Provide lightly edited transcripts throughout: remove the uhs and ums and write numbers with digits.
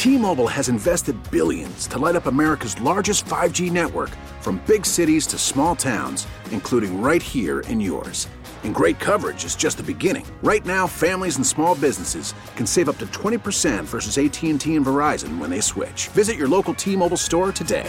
T-Mobile has invested billions to light up America's largest 5G network, from big cities to small towns, including right here in yours. And great coverage is just the beginning. Right now, families and small businesses can save up to 20% versus AT&T and Verizon when they switch. Visit your local T-Mobile store today.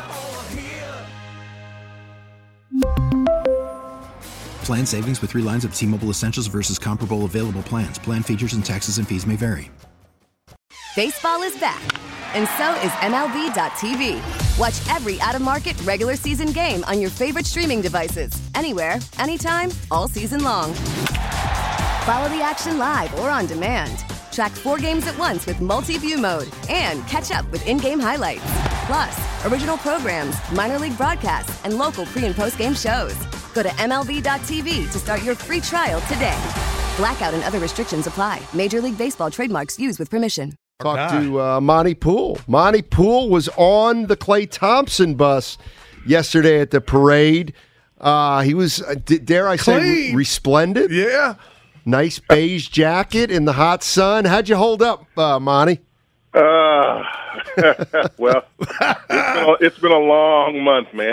Plan savings with 3 lines of T-Mobile Essentials versus comparable available plans. Plan features and taxes and fees may vary. Baseball is back, and so is MLB.tv. Watch every out-of-market regular season game on your favorite streaming devices, anywhere, anytime, all season long. Follow the action live or on demand. Track 4 games at once with multi-view mode and catch up with in-game highlights. Plus, original programs, minor league broadcasts, and local pre- and post-game shows. Go to MLB.tv to start your free trial today. Blackout and other restrictions apply. Major League Baseball trademarks used with permission. Talk to Monty Poole. Monty Poole was on the Klay Thompson bus yesterday at the parade. He was, dare I say, resplendent. Yeah. Nice beige jacket in the hot sun. How'd you hold up, Monty? Well, it's been a long month, man.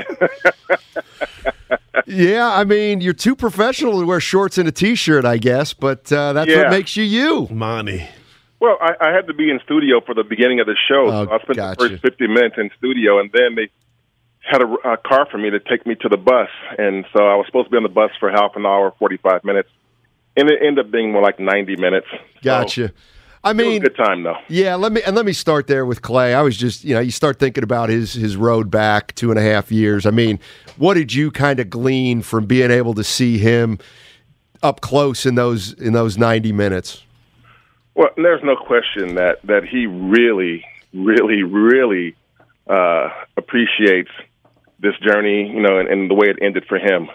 Yeah, I mean, you're too professional to wear shorts and a T-shirt, I guess, but that's what makes you, Monty. Well, I had to be in studio for the beginning of the show. So I spent the first 50 minutes in studio, and then they had a car for me to take me to the bus. And so I was supposed to be on the bus for half an hour, 45 minutes. And it ended up being more like 90 minutes. Gotcha. So I mean, it was a good time, though. Yeah, let me start there with Klay. I was just, you start thinking about his road back 2.5 years. I mean, what did you kind of glean from being able to see him up close in those 90 minutes? Well, there's no question that he really, really, really appreciates this journey, and the way it ended for him.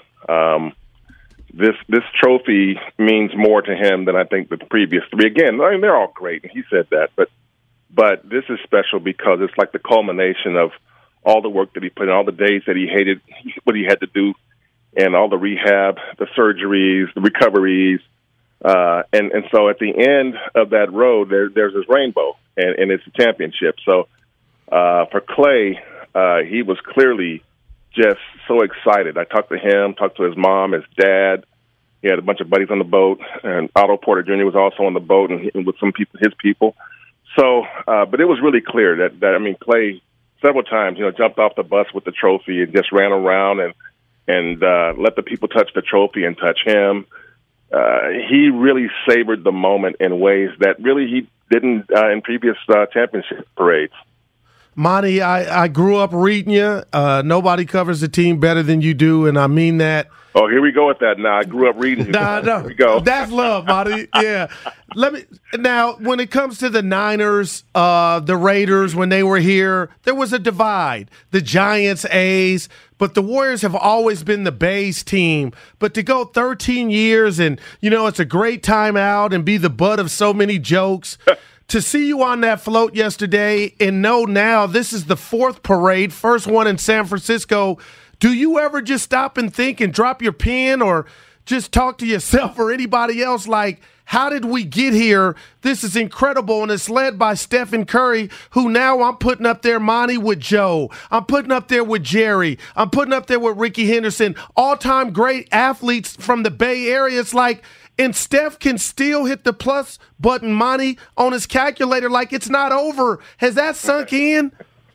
This trophy means more to him than I think the previous 3. Again, I mean, they're all great, and he said that, but this is special because it's like the culmination of all the work that he put in, all the days that he hated what he had to do, and all the rehab, the surgeries, the recoveries. And so at the end of that road, there's this rainbow, and it's a championship. So for Klay, he was clearly just so excited. I talked to him, talked to his mom, his dad. He had a bunch of buddies on the boat, and Otto Porter Jr. was also on the boat and with some people, his people. So, but it was really clear that Klay several times, jumped off the bus with the trophy and just ran around and let the people touch the trophy and touch him. He really savored the moment in ways that really he didn't in previous championship parades. Monty, I grew up reading you. Nobody covers the team better than you do, and I mean that. Oh, here we go with that now. I grew up reading you. No. Here we go. That's love, Monty. Yeah. Now, when it comes to the Niners, the Raiders, when they were here, there was a divide. The Giants, A's, but the Warriors have always been the Bays team. But to go 13 years and, it's a great time out and be the butt of so many jokes. To see you on that float yesterday and know now this is the 4th parade, first one in San Francisco, do you ever just stop and think and drop your pen or just talk to yourself or anybody else like, how did we get here? This is incredible, and it's led by Stephen Curry, who now I'm putting up there, Monty, with Joe. I'm putting up there with Jerry. I'm putting up there with Ricky Henderson, all-time great athletes from the Bay Area. It's like, and Steph can still hit the plus button, Monty, on his calculator like it's not over. Has that sunk in?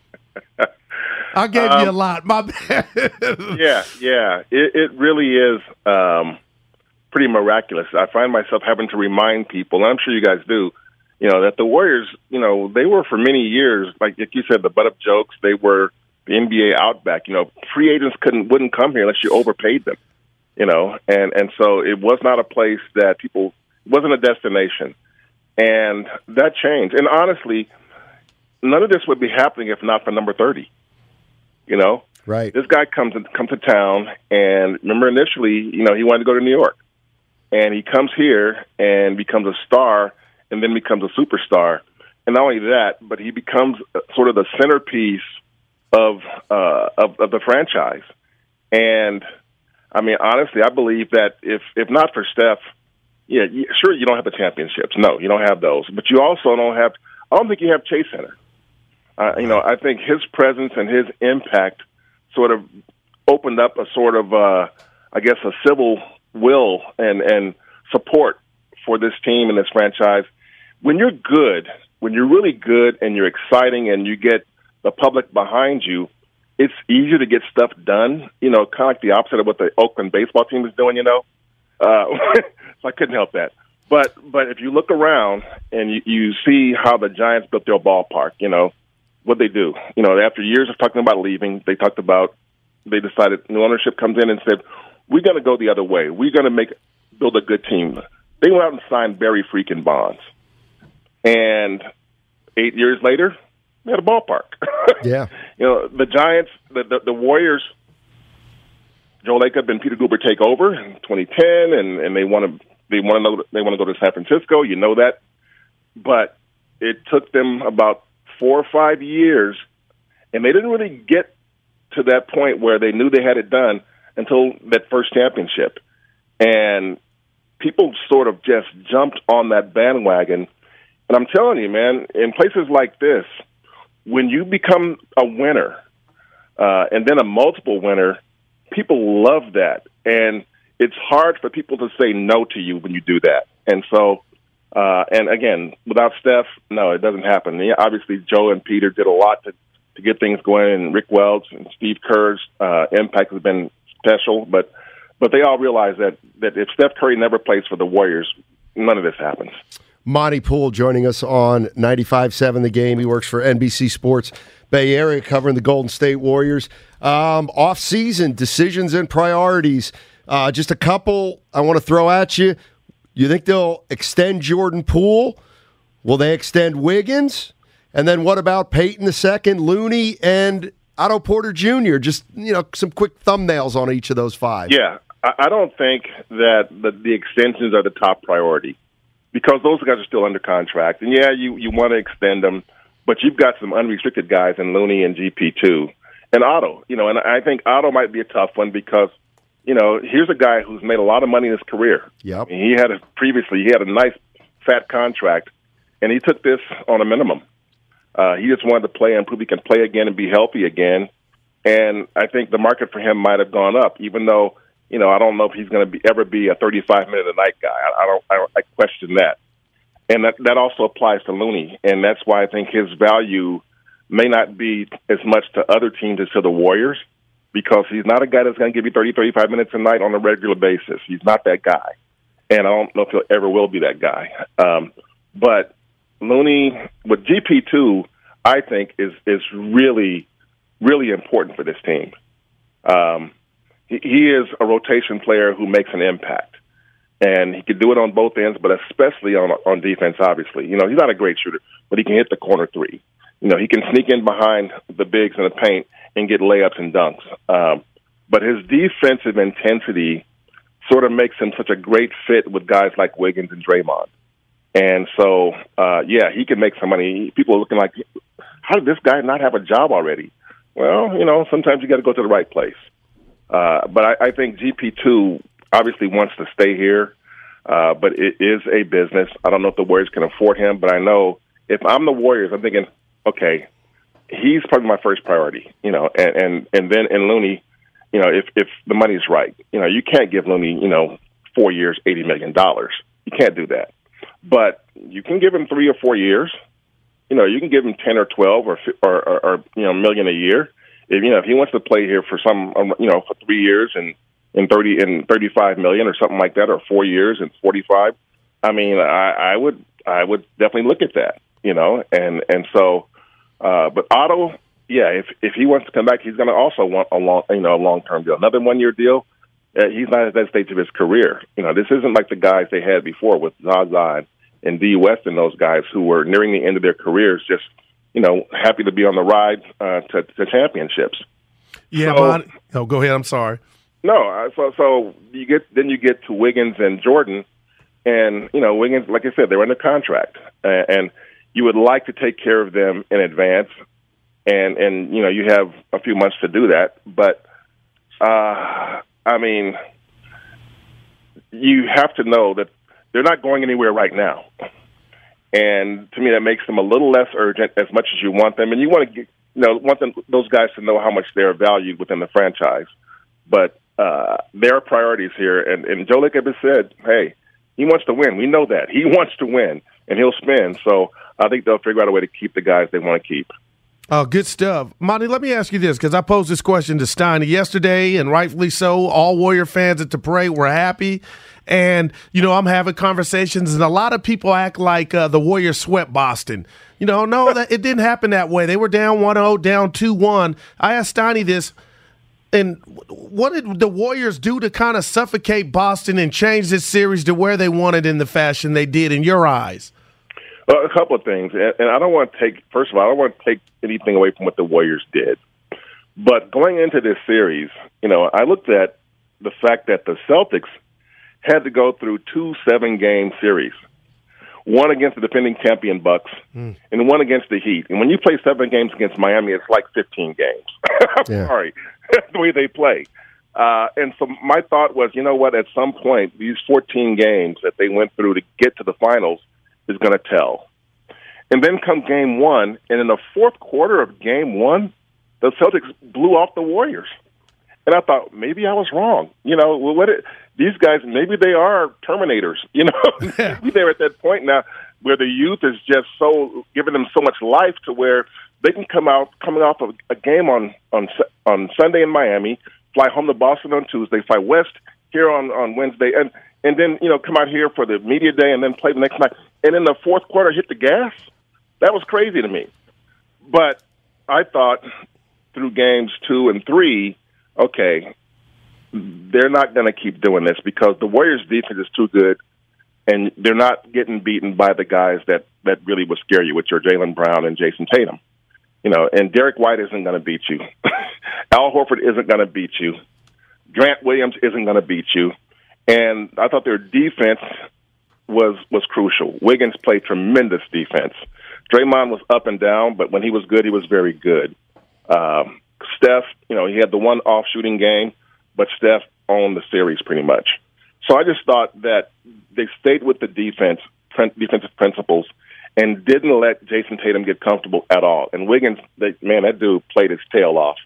I gave you a lot. My bad. Yeah. It really is pretty miraculous. I find myself having to remind people, and I'm sure you guys do, that the Warriors, they were for many years, like you said, the butt of jokes. They were the NBA outback. Free agents wouldn't come here unless you overpaid them. And so it was not a place that it wasn't a destination. And that changed. And honestly, none of this would be happening if not for number 30. Right. This guy comes to town, and remember initially, he wanted to go to New York. And he comes here and becomes a star and then becomes a superstar. And not only that, but he becomes sort of the centerpiece of the franchise. And I mean, honestly, I believe that if not for Steph, sure, you don't have the championships. No, you don't have those. But you also don't have I don't think you have Chase Center. I think his presence and his impact sort of opened up a sort of, a civil will and support for this team and this franchise. When you're good, when you're really good and you're exciting and you get the public behind you, it's easier to get stuff done, kind of like the opposite of what the Oakland baseball team is doing, So I couldn't help that. But if you look around and you see how the Giants built their ballpark, what they do. After years of talking about leaving, they decided new ownership comes in and said, we're going to go the other way. We're going to build a good team. They went out and signed Barry freaking Bonds. And 8 years later, they had a ballpark. Yeah. The Giants, the Warriors, Joe Lacob and Peter Guber take over in 2010, and they want to go to San Francisco. You know that. But it took them about 4 or 5 years, and they didn't really get to that point where they knew they had it done until that first championship. And people sort of just jumped on that bandwagon. And I'm telling you, man, in places like this, when you become a winner and then a multiple winner, people love that. And it's hard for people to say no to you when you do that. And so, and again, without Steph, no, it doesn't happen. Yeah, obviously, Joe and Peter did a lot to get things going, and Rick Welch and Steve Kerr's impact has been special. But they all realize that if Steph Curry never plays for the Warriors, none of this happens. Monty Poole joining us on 95.7 The Game. He works for NBC Sports Bay Area, covering the Golden State Warriors. Off-season decisions and priorities. Just a couple I want to throw at you. You think they'll extend Jordan Poole? Will they extend Wiggins? And then what about Peyton II, Looney, and Otto Porter Jr.? Just, some quick thumbnails on each of those five. Yeah, I don't think that the extensions are the top priority, because those guys are still under contract. And, yeah, you want to extend them, but you've got some unrestricted guys in Looney and GP2. And Otto, and I think Otto might be a tough one because, here's a guy who's made a lot of money in his career. Yep. He had a nice fat contract, and he took this on a minimum. He just wanted to play and prove he can play again and be healthy again. And I think the market for him might have gone up, even though, I don't know if he's going to ever be a 35-minute-a-night guy. I question that. And that also applies to Looney, and that's why I think his value may not be as much to other teams as to the Warriors, because he's not a guy that's going to give you 30, 35 minutes a night on a regular basis. He's not that guy. And I don't know if he ever will be that guy. But Looney, with GP2, I think is really, really important for this team. He is a rotation player who makes an impact, and he can do it on both ends, but especially on defense, obviously. He's not a great shooter, but he can hit the corner three. He can sneak in behind the bigs in the paint and get layups and dunks. But his defensive intensity sort of makes him such a great fit with guys like Wiggins and Draymond. And so, he can make some money. People are looking like, how did this guy not have a job already? Well, sometimes you got to go to the right place. But I think GP2 obviously wants to stay here, but it is a business. I don't know if the Warriors can afford him, but I know if I'm the Warriors, I'm thinking, okay, he's probably my first priority, and then in Looney, if the money's right, you can't give Looney, 4 years, $80 million. You can't do that. But you can give him 3 or 4 years. You can give him 10 or 12 or million a year. If he wants to play here for for 3 years and 30 and 35 million or something like that, or 4 years and 45. I mean, I would definitely look at that, and so, but Otto, yeah, if he wants to come back, he's going to also want a long-term deal, another 1-year deal. He's not at that stage of his career. This isn't like the guys they had before with Zaza and D. West and those guys who were nearing the end of their careers, just, happy to be on the ride to championships. Yeah, go ahead. I'm sorry. No, so you get to Wiggins and Jordan, and Wiggins, like I said, they're under contract, and you would like to take care of them in advance, and you have a few months to do that, but I mean, you have to know that they're not going anywhere right now. And to me, that makes them a little less urgent as much as you want them. And you want to those guys to know how much they're valued within the franchise. But there are priorities here. And Joe Lacob has said, hey, he wants to win. We know that. He wants to win, and he'll spend. So I think they'll figure out a way to keep the guys they want to keep. Oh, good stuff. Monty, let me ask you this, because I posed this question to Steiny yesterday, and rightfully so. All Warrior fans at the parade were happy. And, I'm having conversations, and a lot of people act like the Warriors swept Boston. No, that it didn't happen that way. They were down 1-0, down 2-1. I asked Steiny this, and what did the Warriors do to kind of suffocate Boston and change this series to where they wanted in the fashion they did in your eyes? Well, a couple of things, and I don't want to take anything away from what the Warriors did. But going into this series, I looked at the fact that the Celtics had to go through 2 7-game series, one against the defending champion Bucks and one against the Heat. And when you play 7 games against Miami, it's like 15 games. I'm sorry. That's the way they play. And so my thought was, at some point, these 14 games that they went through to get to the finals is going to tell. And then come game 1, and in the fourth quarter of game 1, the Celtics blew off the Warriors. And I thought, maybe I was wrong. These guys, maybe they are Terminators. Maybe they're at that point now where the youth is just so giving them so much life to where they can coming off of a game on Sunday in Miami, fly home to Boston on Tuesday, fly west here on Wednesday, and then come out here for the media day and then play the next night. And in the fourth quarter, hit the gas. That was crazy to me. But I thought through games 2 and 3, okay, they're not going to keep doing this because the Warriors' defense is too good, and they're not getting beaten by the guys that really would scare you, which are Jaylen Brown and Jason Tatum. And Derek White isn't going to beat you. Al Horford isn't going to beat you. Grant Williams isn't going to beat you. And I thought their defense was crucial. Wiggins played tremendous defense. Draymond was up and down, but when he was good, he was very good. Steph, he had the one off shooting game, but Steph owned the series pretty much. So I just thought that they stayed with the defensive principles and didn't let Jason Tatum get comfortable at all. And Wiggins, that dude played his tail off.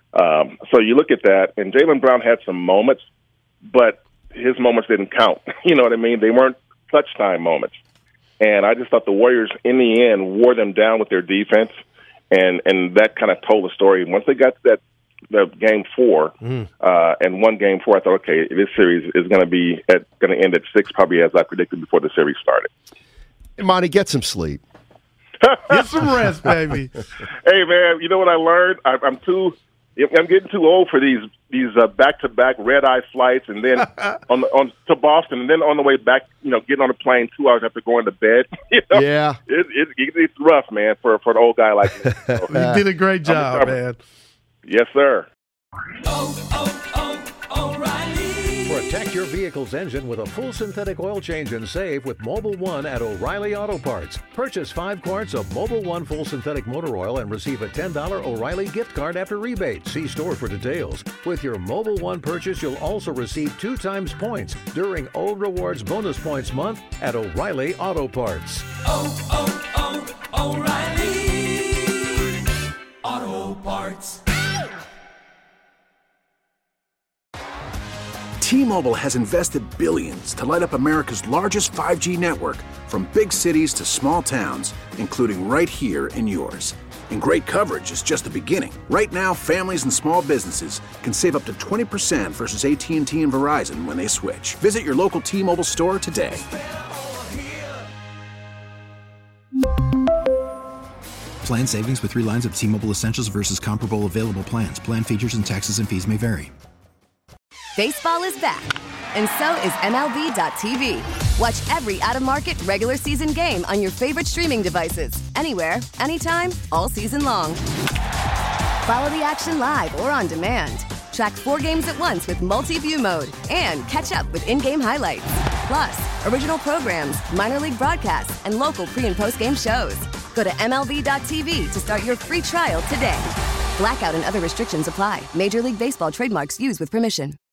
So you look at that, and Jaylen Brown had some moments, but his moments didn't count. You know what I mean? They weren't clutch time moments. And I just thought the Warriors, in the end, wore them down with their defense, and that kind of told the story. Once they got to the game 4 and won game 4, I thought, okay, this series is going to end at 6, probably as I predicted before the series started. Hey, Monty, get some sleep. Get some rest, baby. Hey, man, you know what I learned? I'm getting too old for these back-to-back red-eye flights, and then to Boston, and then on the way back, getting on a plane 2 hours after going to bed. Yeah, it's rough, man, for an old guy like me. So, you did a great job, man. Yes, sir. Protect your vehicle's engine with a full synthetic oil change and save with Mobil 1 at O'Reilly Auto Parts. Purchase 5 quarts of Mobil 1 full synthetic motor oil and receive a $10 O'Reilly gift card after rebate. See store for details. With your Mobil 1 purchase, you'll also receive 2 times points during O Rewards Bonus Points Month at O'Reilly Auto Parts. O'Reilly Auto Parts. T-Mobile has invested billions to light up America's largest 5G network, from big cities to small towns, including right here in yours. And great coverage is just the beginning. Right now, families and small businesses can save up to 20% versus AT&T and Verizon when they switch. Visit your local T-Mobile store today. Plan savings with 3 lines of T-Mobile Essentials versus comparable available plans. Plan features and taxes and fees may vary. Baseball is back, and so is MLB.tv. Watch every out-of-market regular season game on your favorite streaming devices, anywhere, anytime, all season long. Follow the action live or on demand. Track 4 games at once with multi-view mode and catch up with in-game highlights. Plus, original programs, minor league broadcasts, and local pre- and post-game shows. Go to MLB.tv to start your free trial today. Blackout and other restrictions apply. Major League Baseball trademarks used with permission.